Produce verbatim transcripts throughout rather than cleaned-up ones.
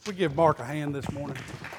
We give Mark a hand this morning.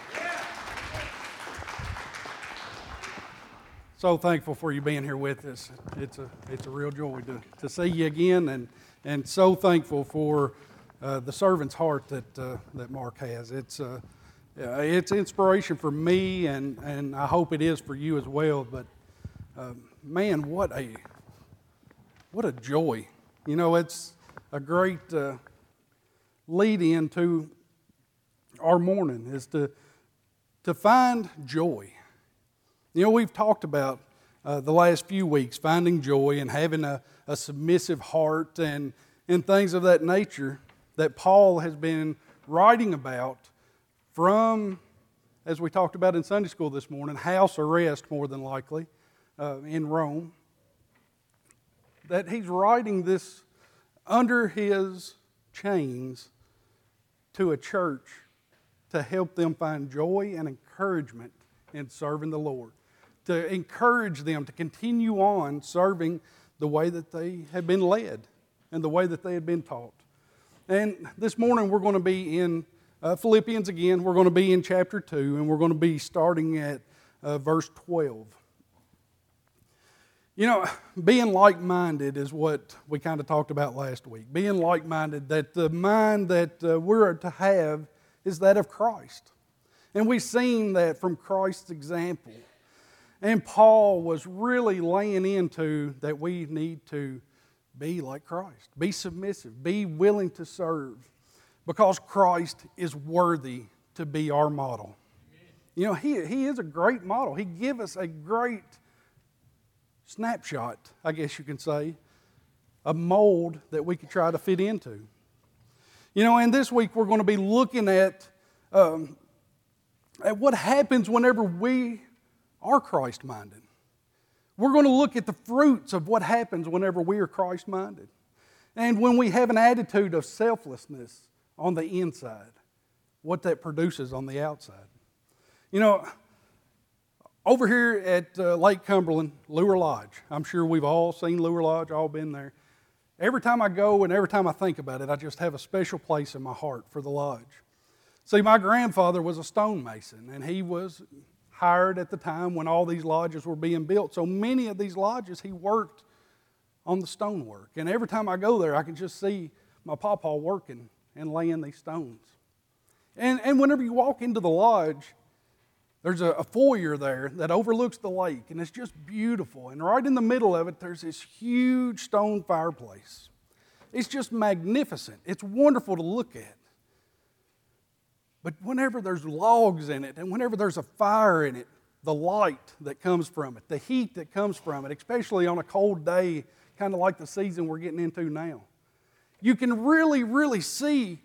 So thankful for you being here with us. It's a it's a real joy to, to see you again, and and so thankful for uh, the servant's heart that uh, that Mark has. It's uh, it's inspiration for me, and, and I hope it is for you as well. But uh, man, what a what a joy! You know, it's a great uh, lead into our morning is to to find joy. You know, we've talked about uh, the last few weeks finding joy and having a, a submissive heart and, and things of that nature that Paul has been writing about from, as we talked about in Sunday school this morning, house arrest more than likely uh, in Rome. That he's writing this under his chains to a church to help them find joy and encouragement in serving the Lord, to encourage them to continue on serving the way that they had been led and the way that they had been taught. And this morning we're going to be in uh, Philippians again. We're going to be in chapter two, and we're going to be starting at uh, verse twelve. You know, being like-minded is what we kind of talked about last week. Being like-minded, that the mind that uh, we're to have is that of Christ. And we've seen that from Christ's example. And Paul was really laying into that we need to be like Christ, be submissive, be willing to serve, because Christ is worthy to be our model. You know, he, he is a great model. He gives us a great snapshot, I guess you can say, a mold that we could try to fit into. You know, and this week we're going to be looking at um, at what happens whenever we are Christ-minded. We're going to look at the fruits of what happens whenever we are Christ-minded. And when we have an attitude of selflessness on the inside, what that produces on the outside. You know, over here at uh, Lake Cumberland, Lure Lodge, I'm sure we've all seen Lure Lodge, all been there. Every time I go and every time I think about it, I just have a special place in my heart for the lodge. See, my grandfather was a stonemason, and he was hired at the time when all these lodges were being built. So many of these lodges, he worked on the stonework. And every time I go there, I can just see my pawpaw working and laying these stones. And, and whenever you walk into the lodge, there's a, a foyer there that overlooks the lake, and it's just beautiful. And right in the middle of it, there's this huge stone fireplace. It's just magnificent. It's wonderful to look at. But whenever there's logs in it, and whenever there's a fire in it, the light that comes from it, the heat that comes from it, especially on a cold day, kind of like the season we're getting into now, you can really, really see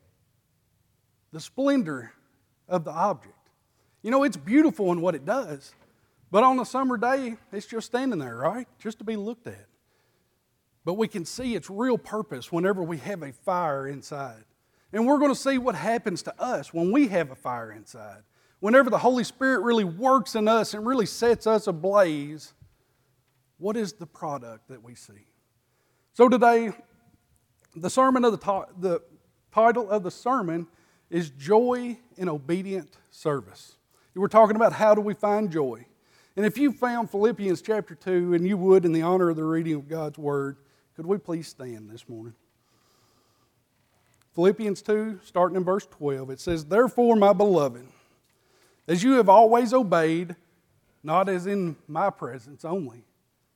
the splendor of the object. You know, it's beautiful in what it does, but on a summer day, it's just standing there, right? Just to be looked at. But we can see its real purpose whenever we have a fire inside. And we're going to see what happens to us when we have a fire inside. Whenever the Holy Spirit really works in us and really sets us ablaze, what is the product that we see? So today, the sermon of the, to- the title of the sermon is Joy in Obedient Service. We're talking about how do we find joy. And if you found Philippians chapter two, and you would in the honor of the reading of God's Word, could we please stand this morning? Philippians two, starting in verse twelve, it says, "Therefore, my beloved, as you have always obeyed, not as in my presence only,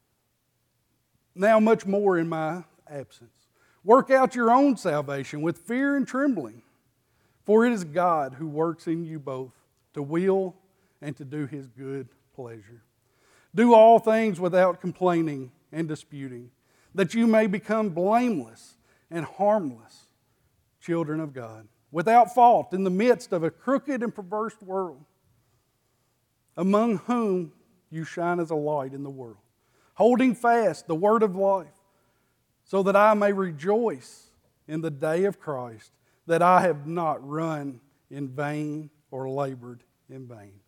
now much more in my absence, work out your own salvation with fear and trembling, for it is God who works in you both to will and to do His good pleasure. Do all things without complaining and disputing, that you may become blameless and harmless children of God, without fault in the midst of a crooked and perverse world, among whom you shine as a light in the world, holding fast the word of life, so that I may rejoice in the day of Christ, that I have not run in vain or labored in vain.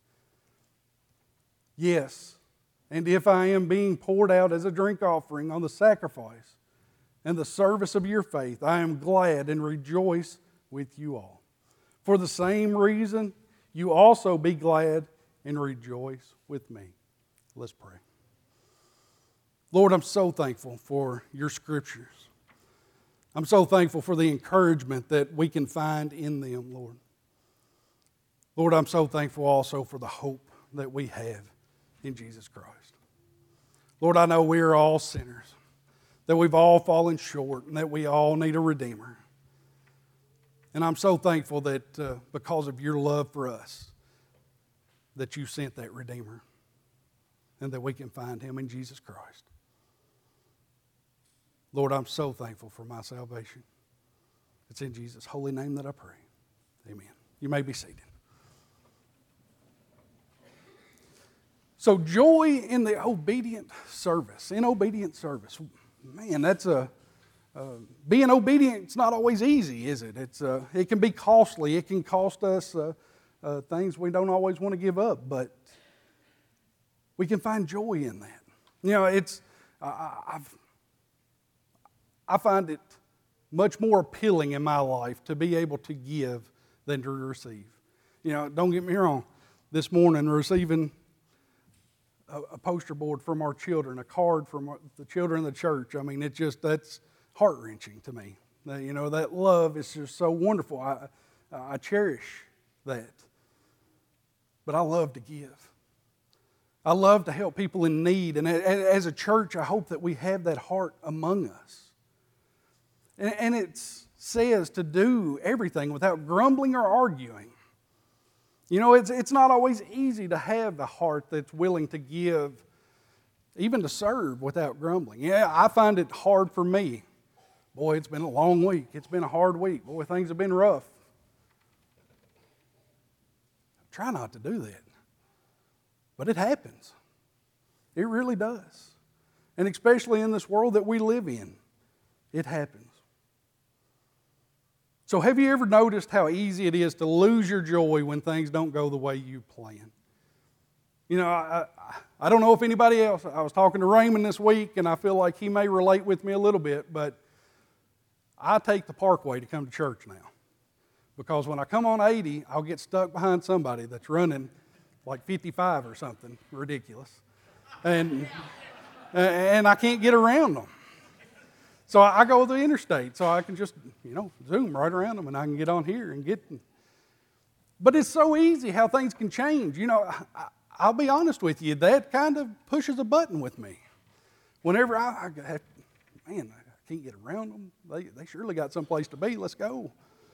Yes, and if I am being poured out as a drink offering on the sacrifice and the service of your faith, I am glad and rejoice with you all. For the same reason, you also be glad and rejoice with me. Let's pray. Lord, I'm so thankful for your scriptures. I'm so thankful for the encouragement that we can find in them, Lord. Lord, I'm so thankful also for the hope that we have in Jesus Christ. Lord, I know we are all sinners, that we've all fallen short, and that we all need a Redeemer. And I'm so thankful that uh, because of your love for us, that you sent that Redeemer, and that we can find him in Jesus Christ. Lord, I'm so thankful for my salvation. It's in Jesus' holy name that I pray. Amen. You may be seated. So joy in the obedient service, in obedient service. Man, that's a, uh, being obedient, it's not always easy, is it? It's uh, it can be costly. It can cost us uh, uh, things we don't always want to give up, but we can find joy in that. You know, it's, uh, I've, I find it much more appealing in my life to be able to give than to receive. You know, don't get me wrong. This morning, receiving a, a poster board from our children, a card from our, the children of the church, I mean, it just, that's heart-wrenching to me. That, you know, that love is just so wonderful. I, I cherish that. But I love to give. I love to help people in need. And as a church, I hope that we have that heart among us. And it says to do everything without grumbling or arguing. You know, it's, it's not always easy to have the heart that's willing to give, even to serve without grumbling. Yeah, I find it hard for me. Boy, it's been a long week. It's been a hard week. Boy, things have been rough. Try not to do that. But it happens. It really does. And especially in this world that we live in, it happens. So have you ever noticed how easy it is to lose your joy when things don't go the way you plan? You know, I, I, I don't know if anybody else, I was talking to Raymond this week, and I feel like he may relate with me a little bit, but I take the Parkway to come to church now. Because when I come on eighty, I'll get stuck behind somebody that's running like fifty-five or something ridiculous. And, and I can't get around them. So I go to the interstate, so I can just, you know, zoom right around them, and I can get on here and get them. But it's so easy how things can change. You know, I, I'll be honest with you, that kind of pushes a button with me. Whenever I, I have, man, I can't get around them. They, they surely got someplace to be. Let's go.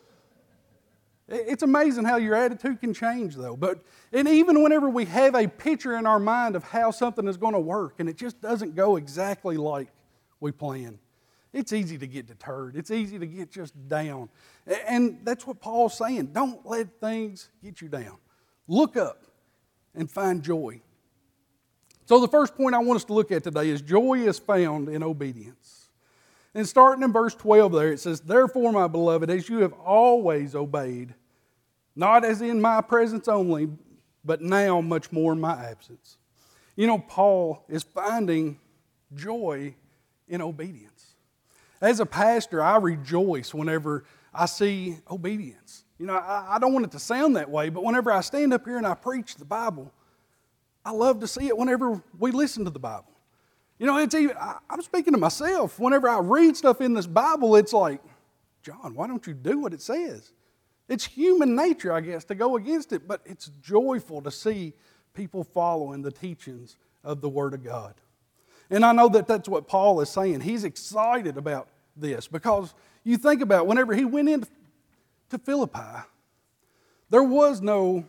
It's amazing how your attitude can change, though. But and even whenever we have a picture in our mind of how something is going to work, and it just doesn't go exactly like we planned, it's easy to get deterred. It's easy to get just down. And that's what Paul's saying. Don't let things get you down. Look up and find joy. So the first point I want us to look at today is joy is found in obedience. And starting in verse twelve there, it says, "Therefore, my beloved, as you have always obeyed, not as in my presence only, but now much more in my absence." You know, Paul is finding joy in obedience. As a pastor, I rejoice whenever I see obedience. You know, I, I don't want it to sound that way, but whenever I stand up here and I preach the Bible, I love to see it whenever we listen to the Bible. You know, it's even, I, I'm speaking to myself. Whenever I read stuff in this Bible, it's like, John, why don't you do what it says? It's human nature, I guess, to go against it, but it's joyful to see people following the teachings of the Word of God. And I know that that's what Paul is saying. He's excited about this because you think about whenever he went into to Philippi, there was no,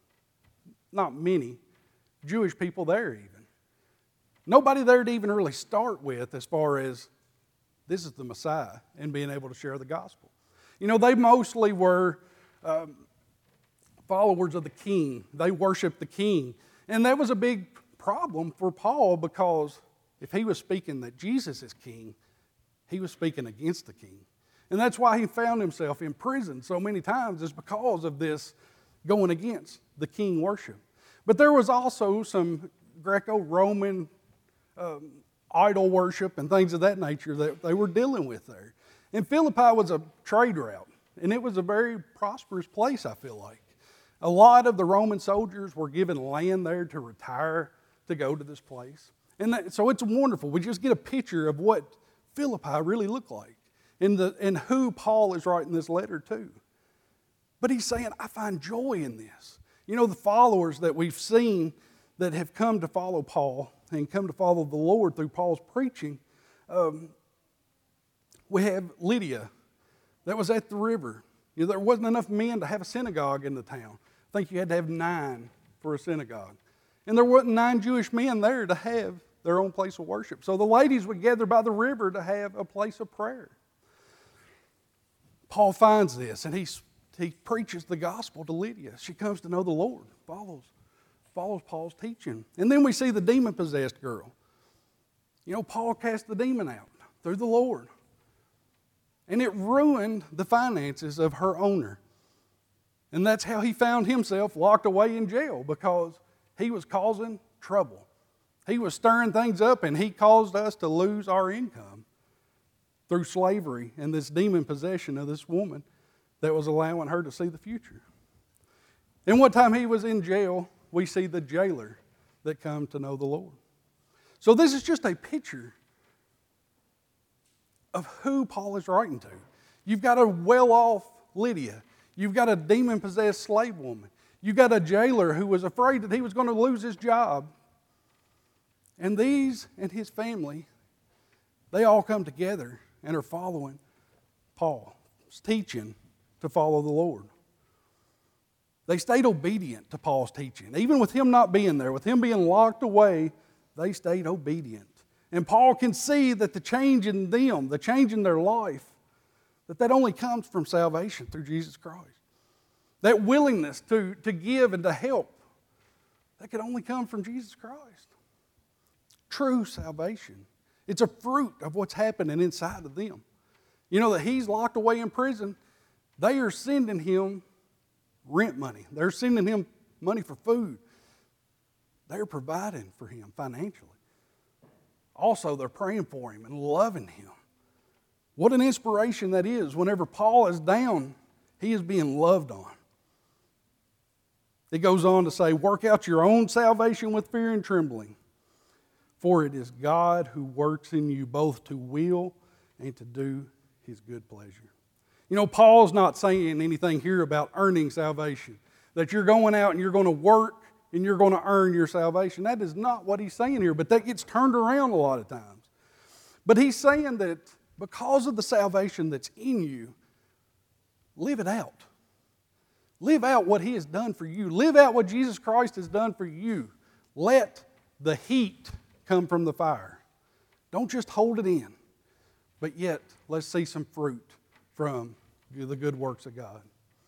not many, Jewish people there even. Nobody there to even really start with as far as this is the Messiah and being able to share the gospel. You know, they mostly were um, followers of the king. They worshiped the king. And that was a big problem for Paul because if he was speaking that Jesus is king, he was speaking against the king. And that's why he found himself in prison so many times, is because of this going against the king worship. But there was also some Greco-Roman um, idol worship and things of that nature that they were dealing with there. And Philippi was a trade route. and it was a very prosperous place, I feel like. A lot of the Roman soldiers were given land there to retire to go to this place. And that, so it's wonderful. We just get a picture of what Philippi really looked like and, the, and who Paul is writing this letter to. But he's saying, I find joy in this. You know, the followers that we've seen that have come to follow Paul and come to follow the Lord through Paul's preaching, um, we have Lydia that was at the river. You know, there wasn't enough men to have a synagogue in the town. I think you had to have nine for a synagogue. And there wasn't nine Jewish men there to have their own place of worship. So the ladies would gather by the river to have a place of prayer. Paul finds this, and he's, he preaches the gospel to Lydia. She comes to know the Lord, follows, follows Paul's teaching. And then we see the demon-possessed girl. You know, Paul cast the demon out through the Lord. And it ruined the finances of her owner. And that's how he found himself locked away in jail, because he was causing trouble. He was stirring things up, and he caused us to lose our income through slavery and this demon possession of this woman that was allowing her to see the future. And one time he was in jail, we see the jailer that come to know the Lord. So this is just a picture of who Paul is writing to. You've got a well-off Lydia. You've got a demon-possessed slave woman. You've got a jailer who was afraid that he was going to lose his job. And these and his family, they all come together and are following Paul's teaching to follow the Lord. They stayed obedient to Paul's teaching. Even with him not being there, with him being locked away, they stayed obedient. And Paul can see that the change in them, the change in their life, that that only comes from salvation through Jesus Christ. That willingness to, to give and to help, that can only come from Jesus Christ. True salvation. It's a fruit of what's happening inside of them. You know that he's locked away in prison. They are sending him rent money. They're sending him money for food. They're providing for him financially. Also, they're praying for him and loving him. What an inspiration that is. Whenever Paul is down, he is being loved on. It goes on to say, work out your own salvation with fear and trembling, for it is God who works in you both to will and to do his good pleasure. You know, Paul's not saying anything here about earning salvation, that you're going out and you're going to work and you're going to earn your salvation. That is not what he's saying here, but that gets turned around a lot of times. But he's saying that because of the salvation that's in you, live it out. Live out what he has done for you. Live out what Jesus Christ has done for you. Let the heat come from the fire. Don't just hold it in, but yet let's see some fruit from the good works of God.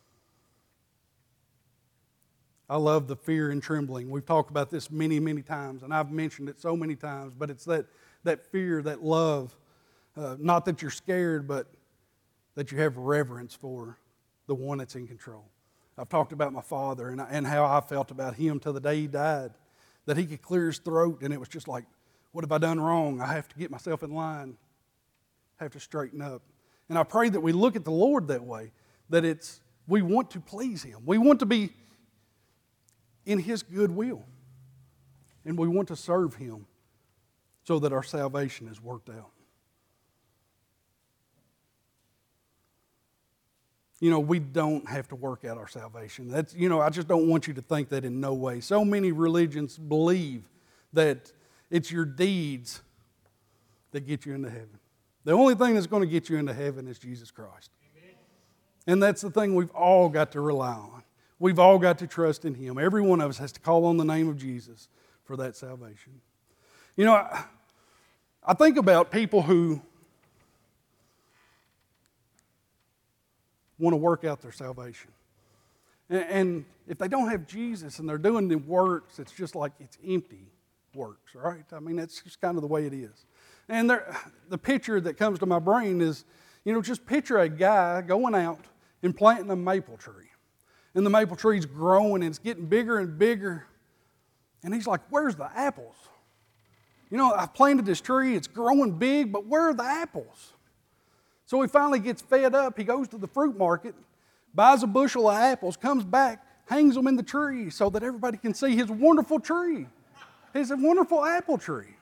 I love the fear and trembling. We've talked about this many, many times, and I've mentioned it so many times, but it's that, that fear, that love, uh, not that you're scared, but that you have reverence for the one that's in control. I've talked about my father and, I, and how I felt about him till the day he died, that he could clear his throat, and it was just like, what have I done wrong? I have to get myself in line. I have to straighten up. And I pray that we look at the Lord that way, that it's we want to please him. We want to be in his good will. And we want to serve him so that our salvation is worked out. You know, we don't have to work out our salvation. That's, you know, I just don't want you to think that in no way. So many religions believe that it's your deeds that get you into heaven. The only thing that's going to get you into heaven is Jesus Christ. Amen. And that's the thing we've all got to rely on. We've all got to trust in him. Every one of us has to call on the name of Jesus for that salvation. You know, I, I think about people who want to work out their salvation. And, and if they don't have Jesus and they're doing the works, it's just like it's empty works, right? I mean, that's just kind of the way it is. And there, the picture that comes to my brain is, you know, just picture a guy going out and planting a maple tree. And the maple tree's growing and it's getting bigger and bigger. And he's like, where's the apples? You know, I planted this tree, it's growing big, but where are the apples? So he finally gets fed up. He goes to the fruit market, buys a bushel of apples, comes back, hangs them in the tree so that everybody can see his wonderful tree, his wonderful apple tree.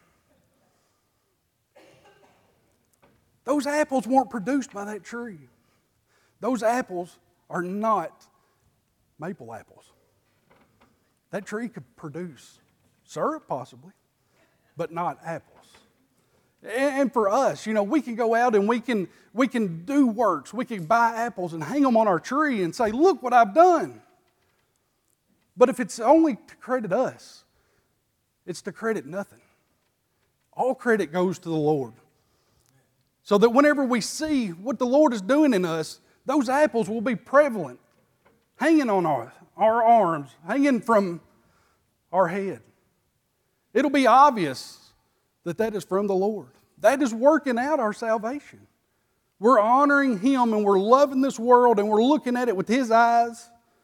Those apples weren't produced by that tree. Those apples are not maple apples. That tree could produce syrup possibly, but not apples. And for us, you know, we can go out and we can we can do works. We can buy apples and hang them on our tree and say, look what I've done. But if it's only to credit us, it's to credit nothing. All credit goes to the Lord. So that whenever we see what the Lord is doing in us, those apples will be prevalent, hanging on our, our arms, hanging from our head. It'll be obvious that that is from the Lord. That is working out our salvation. We're honoring Him and we're loving this world and we're looking at it with His eyes.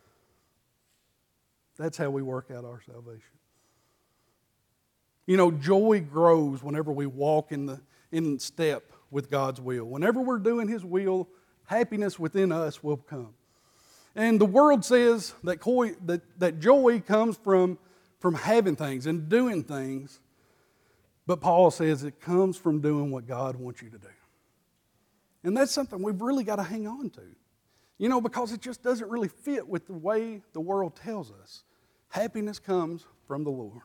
That's how we work out our salvation. You know, joy grows whenever we walk in the in step with God's will. Whenever we're doing His will, happiness within us will come. And the world says that, joy, that, that joy comes from, from having things and doing things. But Paul says it comes from doing what God wants you to do. And that's something we've really got to hang on to. You know, because it just doesn't really fit with the way the world tells us. Happiness comes from the Lord.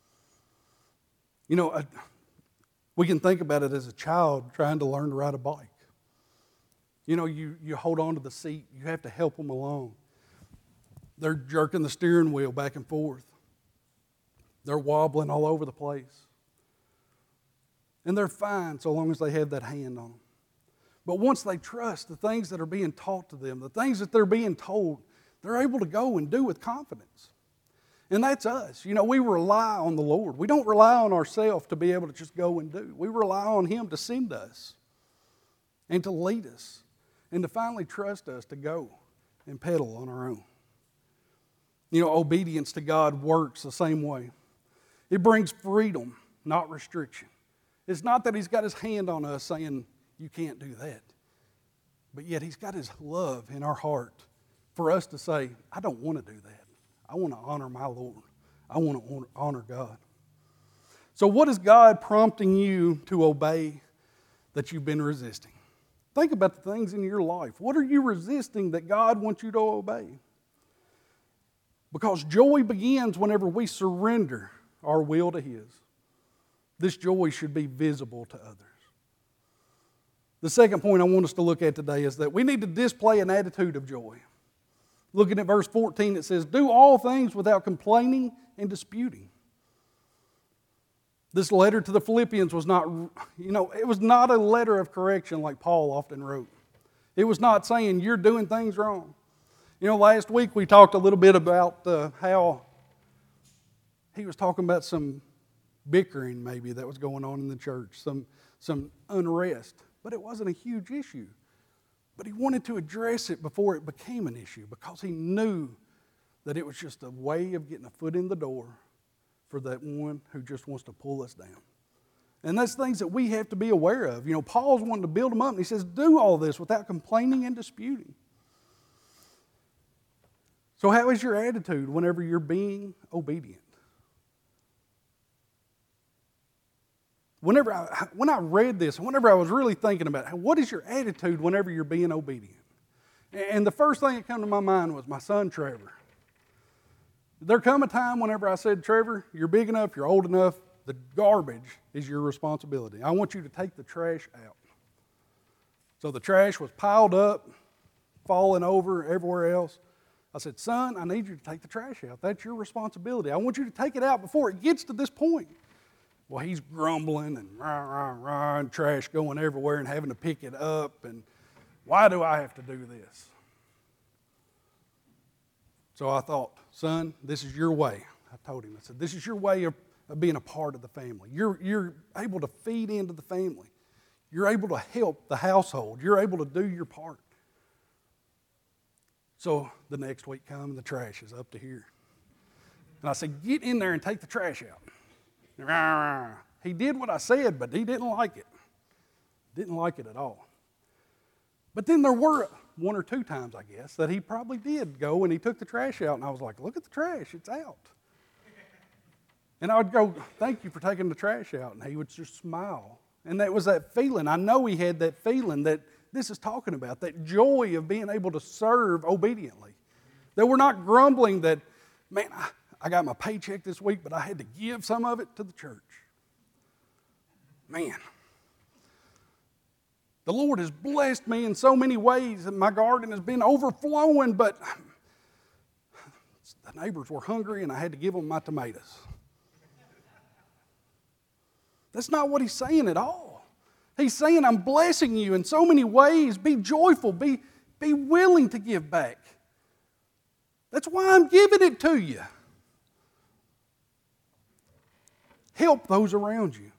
You know, a, we can think about it as a child trying to learn to ride a bike. You know, you, you hold on to the seat. You have to help them along. They're jerking the steering wheel back and forth. They're wobbling all over the place. And they're fine so long as they have that hand on them. But once they trust the things that are being taught to them, the things that they're being told, they're able to go and do with confidence. And that's us. You know, we rely on the Lord. We don't rely on ourselves to be able to just go and do. We rely on Him to send us and to lead us and to finally trust us to go and pedal on our own. You know, obedience to God works the same way. It brings freedom, not restriction. It's not that He's got His hand on us saying, you can't do that. But yet He's got His love in our heart for us to say, I don't want to do that. I want to honor my Lord. I want to honor God. So what is God prompting you to obey that you've been resisting? Think about the things in your life. What are you resisting that God wants you to obey? Because joy begins whenever we surrender our will to His. This joy should be visible to others. The second point I want us to look at today is that we need to display an attitude of joy. Looking at verse fourteen, it says, do all things without complaining and disputing. This letter to the Philippians was not, you know, it was not a letter of correction like Paul often wrote. It was not saying you're doing things wrong. You know, last week we talked a little bit about uh, how he was talking about some bickering maybe that was going on in the church, some, some unrest. But it wasn't a huge issue. But he wanted to address it before it became an issue because he knew that it was just a way of getting a foot in the door for that one who just wants to pull us down. And that's things that we have to be aware of. You know, Paul's wanting to build them up, and he says, do all this without complaining and disputing. So how is your attitude whenever you're being obedient? Whenever I, when I read this, whenever I was really thinking about it, what is your attitude whenever you're being obedient? And the first thing that came to my mind was my son, Trevor. There come a time whenever I said, Trevor, you're big enough, you're old enough, the garbage is your responsibility. I want you to take the trash out. So the trash was piled up, falling over everywhere else. I said, son, I need you to take the trash out. That's your responsibility. I want you to take it out before it gets to this point. Well, he's grumbling and rah, rah, rah, and trash going everywhere and having to pick it up. And why do I have to do this? So I thought, son, this is your way. I told him, I said, this is your way of, of being a part of the family. You're, you're able to feed into the family. You're able to help the household. You're able to do your part. So the next week comes and the trash is up to here. And I said, get in there and take the trash out. He did what I said, but he didn't like it. Didn't like it at all. But then there were one or two times, I guess, that he probably did go and he took the trash out, and I was like, look at the trash, it's out. And I would go, thank you for taking the trash out, and he would just smile. And that was that feeling. I know he had that feeling that this is talking about, that joy of being able to serve obediently. That we're not grumbling that, man, I, I got my paycheck this week, but I had to give some of it to the church. Man. The Lord has blessed me in so many ways, and my garden has been overflowing, but the neighbors were hungry, and I had to give them my tomatoes. That's not what he's saying at all. He's saying, I'm blessing you in so many ways. Be joyful. Be, be willing to give back. That's why I'm giving it to you. Help those around you.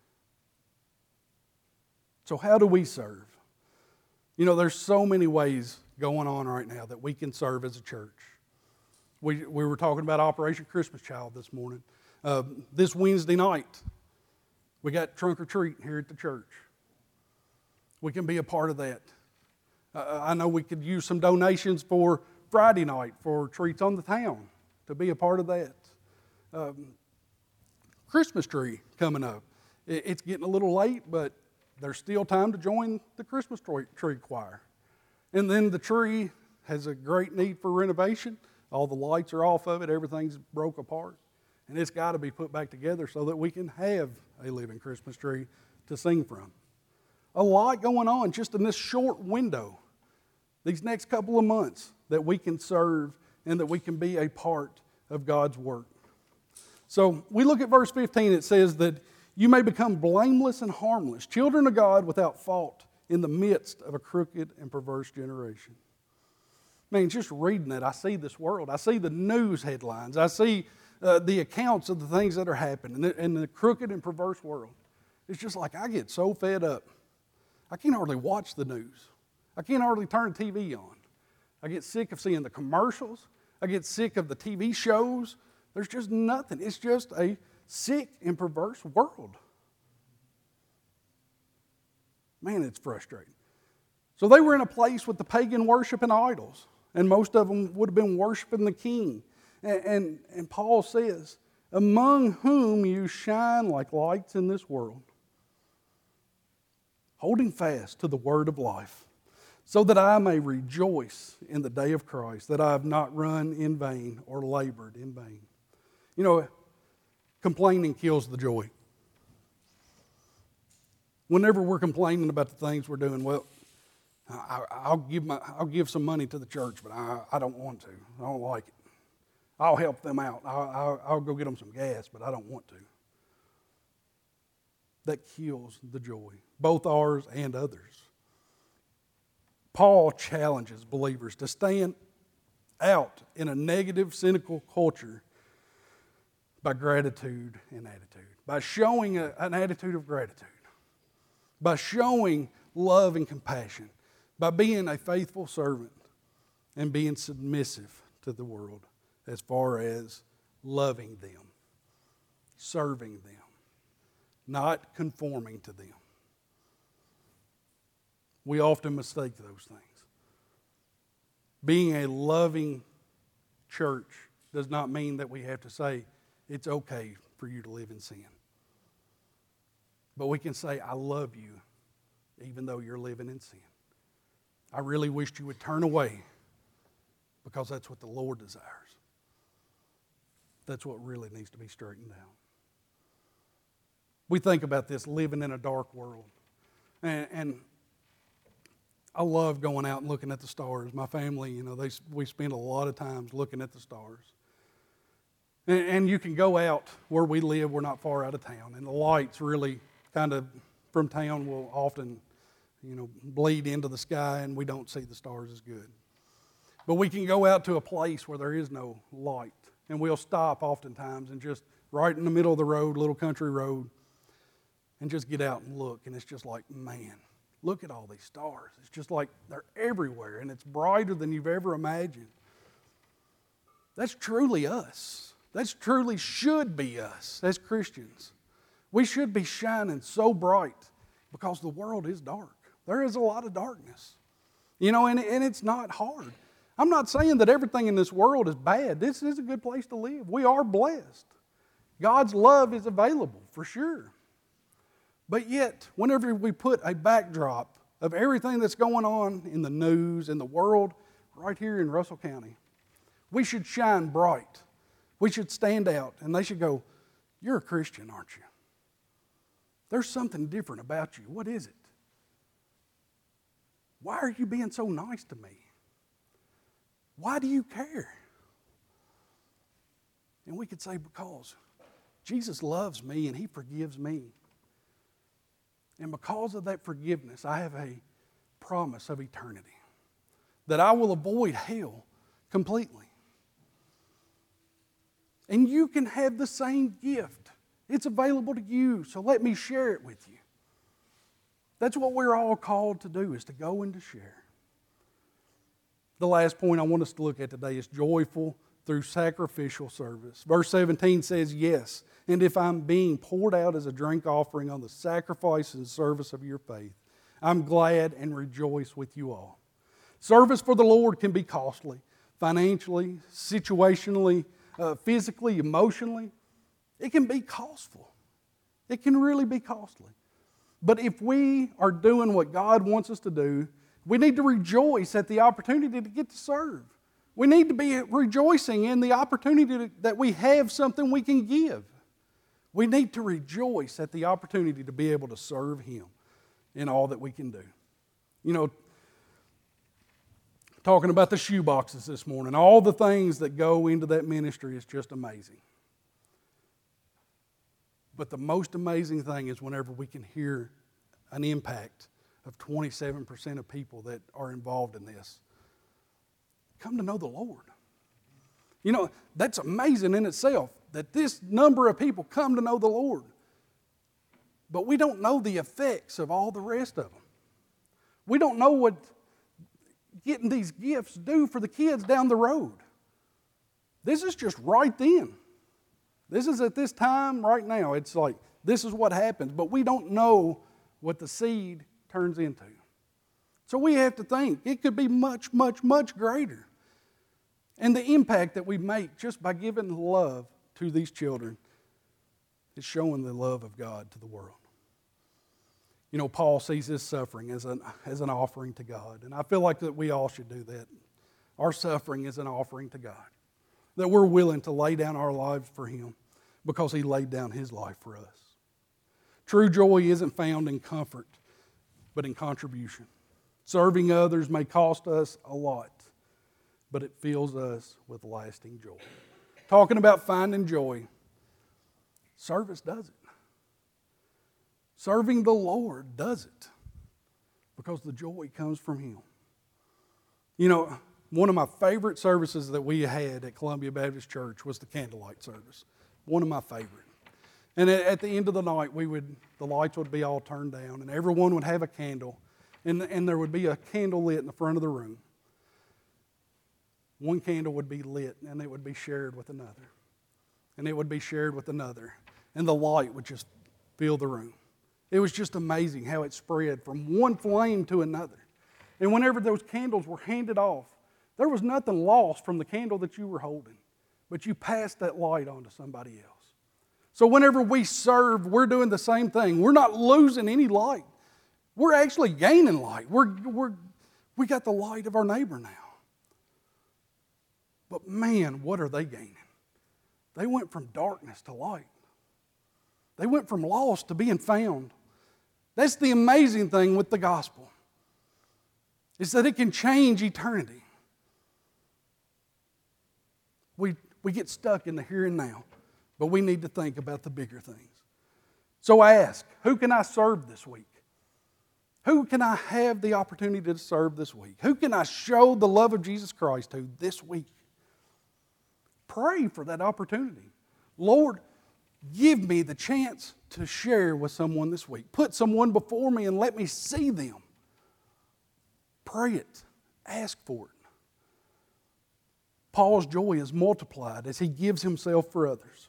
So how do we serve? You know, there's so many ways going on right now that we can serve as a church. We, we were talking about Operation Christmas Child this morning. Uh, this Wednesday night, we got trunk or treat here at the church. We can be a part of that. Uh, I know we could use some donations for Friday night for Treats on the Town to be a part of that. Um, Christmas tree coming up. It, it's getting a little late, but there's still time to join the Christmas tree, tree choir. And then the tree has a great need for renovation. All the lights are off of it. Everything's broke apart. And it's got to be put back together so that we can have a living Christmas tree to sing from. A lot going on just in this short window, these next couple of months, that we can serve and that we can be a part of God's work. So we look at verse fifteen. It says that you may become blameless and harmless, children of God without fault in the midst of a crooked and perverse generation. Man, just reading it, I see this world. I see the news headlines. I see uh, the accounts of the things that are happening in the, in the crooked and perverse world. It's just like I get so fed up. I can't hardly watch the news. I can't hardly turn the T V on. I get sick of seeing the commercials. I get sick of the T V shows. There's just nothing. It's just a sick and perverse world. Man, it's frustrating. So they were in a place with the pagan worship and idols, and most of them would have been worshiping the king. And, and, and Paul says, among whom you shine like lights in this world, holding fast to the word of life, so that I may rejoice in the day of Christ, that I have not run in vain or labored in vain. You know, complaining kills the joy. Whenever we're complaining about the things we're doing, well, I, I'll give my, I'll give some money to the church, but I, I don't want to. I don't like it. I'll help them out. I'll, I'll, I'll go get them some gas, but I don't want to. That kills the joy, both ours and others. Paul challenges believers to stand out in a negative, cynical culture by gratitude and attitude, by showing a, an attitude of gratitude, by showing love and compassion, by being a faithful servant and being submissive to the world as far as loving them, serving them, not conforming to them. We often mistake those things. Being a loving church does not mean that we have to say it's okay for you to live in sin. But we can say, I love you even though you're living in sin. I really wished you would turn away because that's what the Lord desires. That's what really needs to be straightened out. We think about this living in a dark world. And, and I love going out and looking at the stars. My family, you know, they, we spend a lot of times looking at the stars. And, and you can go out where we live. We're not far out of town. And the lights really kind of from town will often, you know, bleed into the sky and we don't see the stars as good. But we can go out to a place where there is no light. And we'll stop oftentimes and just right in the middle of the road, little country road, and just get out and look. And it's just like, man, look at all these stars. It's just like they're everywhere, and it's brighter than you've ever imagined. That's truly us. That's truly should be us as Christians. We should be shining so bright because the world is dark. There is a lot of darkness. You know, and, and it's not hard. I'm not saying that everything in this world is bad. This is a good place to live. We are blessed. God's love is available, for sure. But yet, whenever we put a backdrop of everything that's going on in the news, in the world, right here in Russell County, we should shine bright. We should stand out, and they should go, "You're a Christian, aren't you? There's something different about you. What is it? Why are you being so nice to me? Why do you care?" And we could say, because Jesus loves me and He forgives me. And because of that forgiveness, I have a promise of eternity, that I will avoid hell completely. And you can have the same gift. It's available to you, so let me share it with you. That's what we're all called to do, is to go and to share. The last point I want us to look at today is joyful through sacrificial service. Verse seventeen says, "Yes, and if I'm being poured out as a drink offering on the sacrifice and service of your faith, I'm glad and rejoice with you all." Service for the Lord can be costly, financially, situationally, uh, physically, emotionally. It can be costful. It can really be costly. But if we are doing what God wants us to do, we need to rejoice at the opportunity to get to serve. We need to be rejoicing in the opportunity that we have something we can give. We need to rejoice at the opportunity to be able to serve Him in all that we can do. You know, talking about the shoe boxes this morning, all the things that go into that ministry is just amazing. But the most amazing thing is whenever we can hear an impact of twenty-seven percent of people that are involved in this come to know the Lord. You know, that's amazing in itself, that this number of people come to know the Lord. But we don't know the effects of all the rest of them. We don't know what getting these gifts do for the kids down the road. This is just right then. This is at this time right now. It's like, this is what happens. But we don't know what the seed turns into. So we have to think, it could be much, much, much greater. And the impact that we make just by giving love to these children is showing the love of God to the world. You know, Paul sees this suffering as an, as an offering to God. And I feel like that we all should do that. Our suffering is an offering to God. That we're willing to lay down our lives for Him because He laid down His life for us. True joy isn't found in comfort, but in contribution. Serving others may cost us a lot, but it fills us with lasting joy. Talking about finding joy, service does it. Serving the Lord does it because the joy comes from Him. You know, one of my favorite services that we had at Columbia Baptist Church was the candlelight service. One of my favorite. And at the end of the night, we would the lights would be all turned down, and everyone would have a candle, and, and there would be a candle lit in the front of the room. One candle would be lit, and it would be shared with another. And it would be shared with another. And the light would just fill the room. It was just amazing how it spread from one flame to another. And whenever those candles were handed off, there was nothing lost from the candle that you were holding, but you passed that light on to somebody else. So whenever we serve, we're doing the same thing. We're not losing any light. We're actually gaining light. We're, we're, we got the light of our neighbor now. But man, what are they gaining? They went from darkness to light. They went from lost to being found. That's the amazing thing with the gospel, is that it can change eternity. We, we get stuck in the here and now, but we need to think about the bigger things. So I ask, who can I serve this week? Who can I have the opportunity to serve this week? Who can I show the love of Jesus Christ to this week? Pray for that opportunity. Lord, give me the chance to share with someone this week. Put someone before me and let me see them. Pray it. Ask for it. Paul's joy is multiplied as he gives himself for others.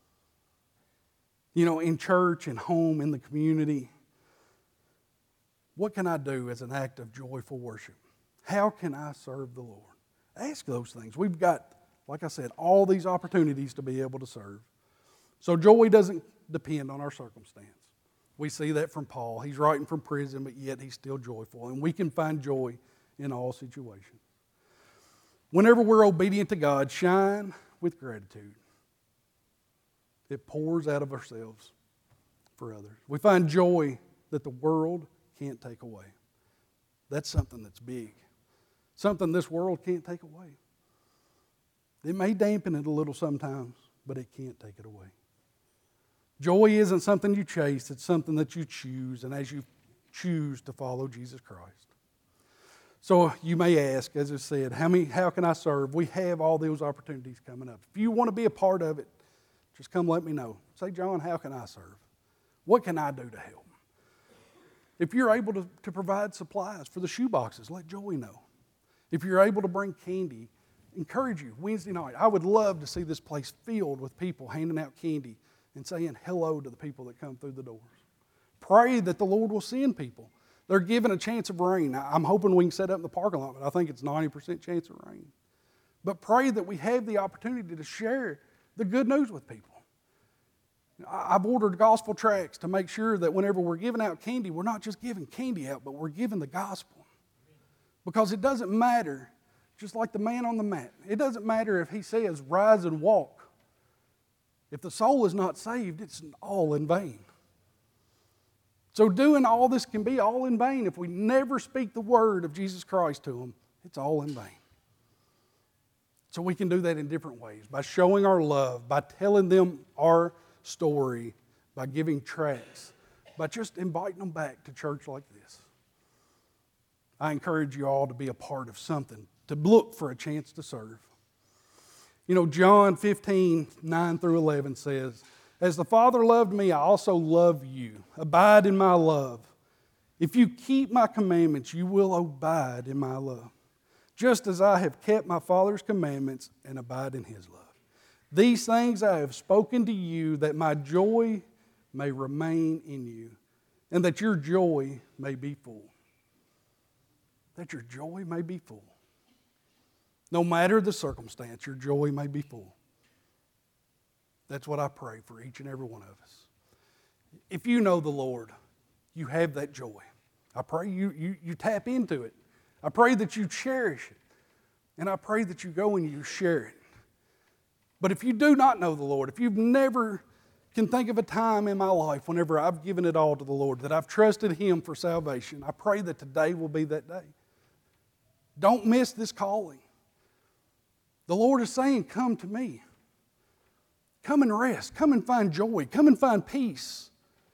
You know, in church and home, in the community, What can I do as an act of joyful worship? How can I serve the Lord? Ask those things. We've got, like I said, all these opportunities to be able to serve. So joy doesn't depend on our circumstance. We see that from Paul. He's writing from prison, but yet he's still joyful. And we can find joy in all situations. Whenever we're obedient to God, shine with gratitude. It pours out of ourselves for others. We find joy that the world can't take away. That's something that's big. Something this world can't take away. It may dampen it a little sometimes, but it can't take it away. Joy isn't something you chase, it's something that you choose, and as you choose to follow Jesus Christ. So you may ask, as I said, how many, how can I serve? We have all those opportunities coming up. If you want to be a part of it, just come let me know. Say, John, how can I serve? What can I do to help? If you're able to, to provide supplies for the shoe boxes, let Joey know. If you're able to bring candy, encourage you. Wednesday night, I would love to see this place filled with people handing out candy and saying hello to the people that come through the doors. Pray that the Lord will send people. They're given a chance of rain. I'm hoping we can set up in the parking lot, but I think it's ninety percent chance of rain. But pray that we have the opportunity to share the good news with people. I've ordered gospel tracts to make sure that whenever we're giving out candy, we're not just giving candy out, but we're giving the gospel. Because it doesn't matter, just like the man on the mat, it doesn't matter if he says, rise and walk. If the soul is not saved, it's all in vain. So doing all this can be all in vain. If we never speak the word of Jesus Christ to them, it's all in vain. So we can do that in different ways. By showing our love, by telling them our story, by giving tracts, by just inviting them back to church like this. I encourage you all to be a part of something, to look for a chance to serve. You know, John fifteen, nine through eleven says, as the Father loved me, I also love you. Abide in my love. If you keep my commandments, you will abide in my love, just as I have kept my Father's commandments and abide in his love. These things I have spoken to you, that my joy may remain in you, and that your joy may be full. That your joy may be full. No matter the circumstance, your joy may be full. That's what I pray for each and every one of us. If you know the Lord, you have that joy. I pray you, you, you tap into it. I pray that you cherish it. And I pray that you go and you share it. But if you do not know the Lord, if you've never can think of a time in my life whenever I've given it all to the Lord, that I've trusted him for salvation, I pray that today will be that day. Don't miss this calling. The Lord is saying, come to me. Come and rest. Come and find joy. Come and find peace.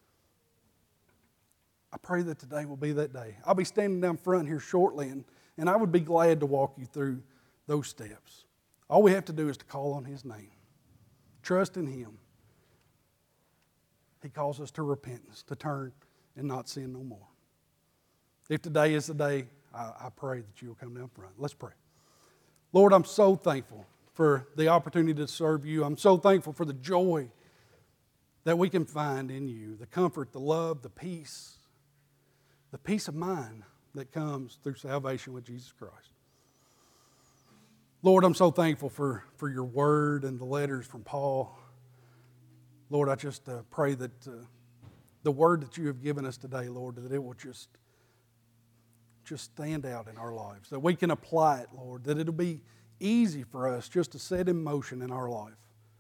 I pray that today will be that day. I'll be standing down front here shortly, and, and I would be glad to walk you through those steps. All we have to do is to call on his name. Trust in him. He calls us to repentance, to turn and not sin no more. If today is the day, I, I pray that you will come down front. Let's pray. Lord, I'm so thankful for the opportunity to serve you. I'm so thankful for the joy that we can find in you, the comfort, the love, the peace, the peace of mind that comes through salvation with Jesus Christ. Lord, I'm so thankful for, for your word and the letters from Paul. Lord, I just uh, pray that uh, the word that you have given us today, Lord, that it will just, just stand out in our lives, that we can apply it, Lord, that it'll be easy for us just to set in motion in our life.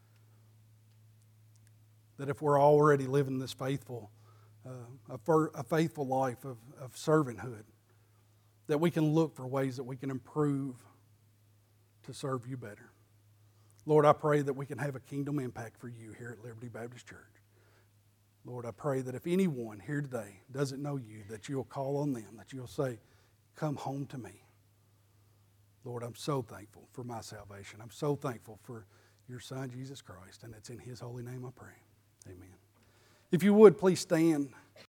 That if we're already living this faithful, uh, a, fir- a faithful life of, of servanthood, that we can look for ways that we can improve to serve you better. Lord, I pray that we can have a kingdom impact for you here at Liberty Baptist Church. Lord, I pray that if anyone here today doesn't know you, that you'll call on them, that you'll say, come home to me. Lord, I'm so thankful for my salvation. I'm so thankful for your Son, Jesus Christ, and it's in his holy name I pray. Amen. If you would, please stand.